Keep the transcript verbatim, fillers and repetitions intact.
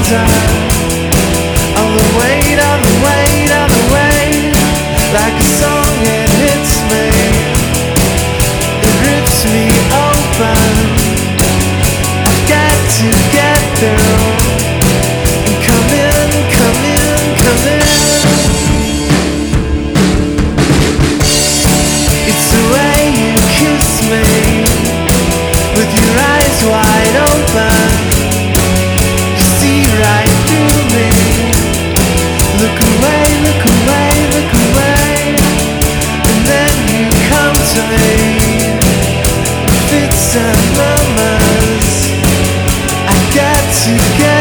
undone. All the weight, all the weight, all the weight, like a song it hits me, it rips me open. I've got to get through and come in, come in, come in. It's the way you kiss me, with your eyes wide open. You see right through me. Look away, look away, look away, and then you come to me. Fits and murmurs, I got to get